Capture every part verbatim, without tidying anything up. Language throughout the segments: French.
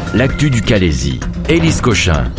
L'actu du Calaisis. Élise Cochin.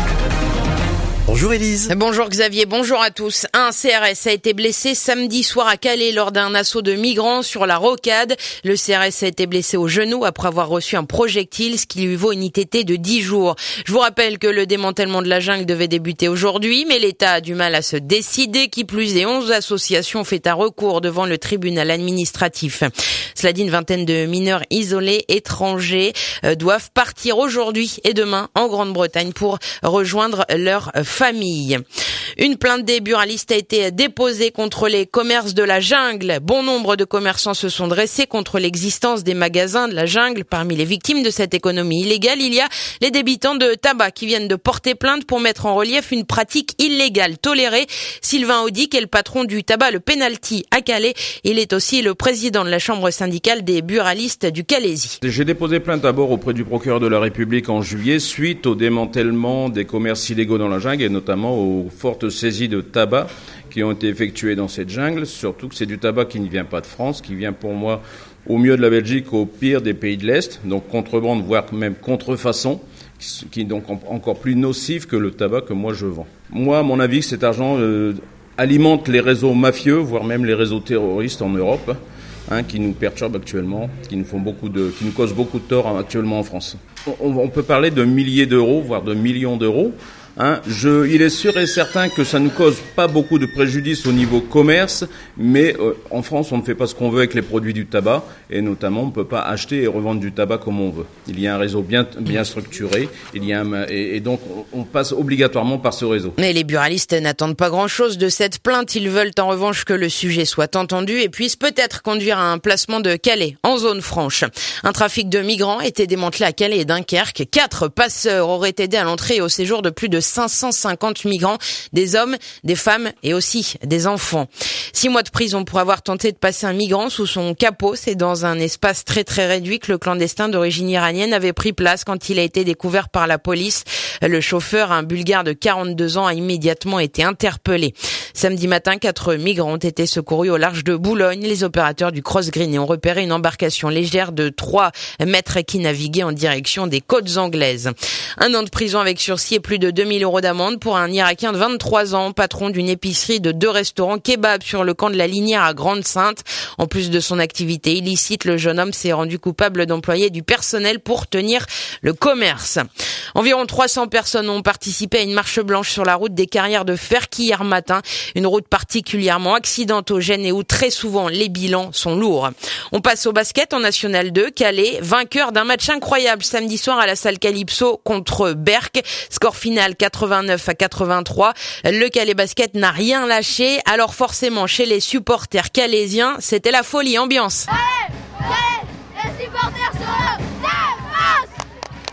Bonjour Élise. Bonjour Xavier, bonjour à tous. Un C R S a été blessé samedi soir à Calais lors d'un assaut de migrants sur la rocade. Le C R S a été blessé au genou après avoir reçu un projectile, ce qui lui vaut une I T T de dix jours. Je vous rappelle que le démantèlement de la jungle devait débuter aujourd'hui, mais l'État a du mal à se décider. Qui plus est, onze associations ont fait un recours devant le tribunal administratif. Cela dit, une vingtaine de mineurs isolés étrangers euh, doivent partir aujourd'hui et demain en Grande-Bretagne pour rejoindre leur famille. Une plainte des buralistes a été déposée contre les commerces de la jungle. Bon nombre de commerçants se sont dressés contre l'existence des magasins de la jungle. Parmi les victimes de cette économie illégale, il y a les débitants de tabac qui viennent de porter plainte pour mettre en relief une pratique illégale tolérée. Sylvain Audic est le patron du tabac Le Penalty à Calais. Il est aussi le président de la chambre syndicale des buralistes du Calaisis. J'ai déposé plainte d'abord auprès du procureur de la République en juillet suite au démantèlement des commerces illégaux dans la jungle et notamment aux fortes saisies de tabac qui ont été effectuées dans cette jungle, surtout que c'est du tabac qui ne vient pas de France, qui vient pour moi au mieux de la Belgique, au pire des pays de l'Est, donc contrebande, voire même contrefaçon, qui est donc encore plus nocif que le tabac que moi je vends. Moi, à mon avis, cet argent euh, alimente les réseaux mafieux, voire même les réseaux terroristes en Europe, hein, qui nous perturbent actuellement, qui nous font beaucoup de, qui nous causent beaucoup de tort actuellement en France. On, on peut parler de milliers d'euros, voire de millions d'euros. Hein, je, il est sûr et certain que ça ne cause pas beaucoup de préjudice au niveau commerce, mais euh, en France, on ne fait pas ce qu'on veut avec les produits du tabac, et notamment, on ne peut pas acheter et revendre du tabac comme on veut. Il y a un réseau bien, bien structuré, il y a un, et, et donc on passe obligatoirement par ce réseau. Mais les buralistes n'attendent pas grand-chose de cette plainte. Ils veulent en revanche que le sujet soit entendu et puisse peut-être conduire à un placement de Calais en zone franche. Un trafic de migrants était démantelé à Calais et Dunkerque. Quatre passeurs auraient aidé à l'entrée et au séjour de plus de cinq cent cinquante migrants, des hommes, des femmes et aussi des enfants. Six mois de prison pour avoir tenté de passer un migrant sous son capot. C'est dans un espace très très réduit que le clandestin d'origine iranienne avait pris place quand il a été découvert par la police. Le chauffeur, un Bulgare de quarante-deux ans, a immédiatement été interpellé. Samedi matin, quatre migrants ont été secourus au large de Boulogne. Les opérateurs du Cross Green ont repéré une embarcation légère de trois mètres qui naviguait en direction des côtes anglaises. Un an de prison avec sursis et plus de deux mille euros d'amende pour un Irakien de vingt-trois ans, patron d'une épicerie de deux restaurants kebab sur le camp de la Linière à Grande-Sainte. En plus de son activité illicite, le jeune homme s'est rendu coupable d'employer du personnel pour tenir le commerce. Environ trois cents personnes ont participé à une marche blanche sur la route des Carrières de Ferq hier matin. Une route particulièrement accidentogène et où très souvent les bilans sont lourds. On passe au basket en National deux. Calais, vainqueur d'un match incroyable samedi soir à la salle Calypso contre Berck. Score final quatre-vingt-neuf à quatre-vingt-trois. Le Calais Basket n'a rien lâché. Alors forcément, chez les supporters calaisiens, c'était la folie ambiance. Allez, allez, les supporters sur le défense,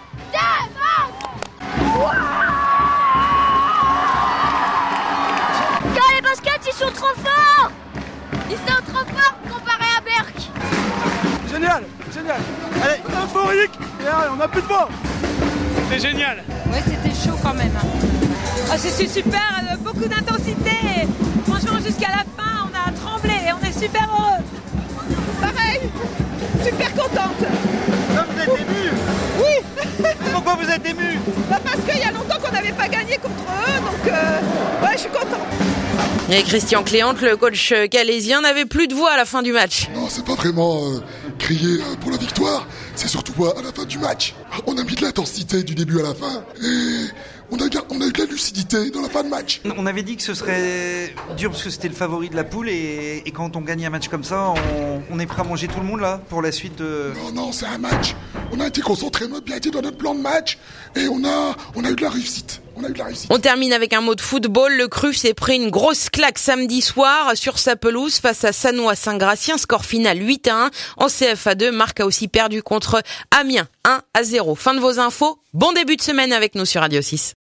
défense. Wow, Calais Basket, ils sont trop forts. Ils sont trop forts comparé à Berck. Génial, génial. Allez, euphorique. Et allez, on a plus de voix. C'était génial. Ouais, c'était chaud quand même. Oh, c'est super, beaucoup d'intensité. Franchement, jusqu'à la fin, on a tremblé et on est super heureux. Pareil, super contente. Là, vous êtes ému. Oui. Pourquoi vous êtes ému? Bah parce qu'il y a longtemps qu'on n'avait pas gagné contre eux, donc euh, ouais, je suis contente. Et Christian Cléante, le coach calaisien, n'avait plus de voix à la fin du match. Non, c'est pas vraiment euh, crier pour la victoire, c'est surtout à la fin du match. On a mis de l'intensité du début à la fin et on a, on a eu de la lucidité dans la fin de match. On avait dit que ce serait dur parce que c'était le favori de la poule et, et quand on gagne un match comme ça, on, on est prêt à manger tout le monde là pour la suite de... Non, non, c'est un match. On a été concentrés, on a bien été dans notre plan de match et on a, on a eu de la réussite. On a eu de la réussite. On termine avec un mot de football. Le Cruf s'est pris une grosse claque samedi soir sur sa pelouse face à Sannois-Saint-Gratien. Score final huit à un. En C F A deux, Marc a aussi perdu contre Amiens un à zéro. Fin de vos infos. Bon début de semaine avec nous sur Radio six.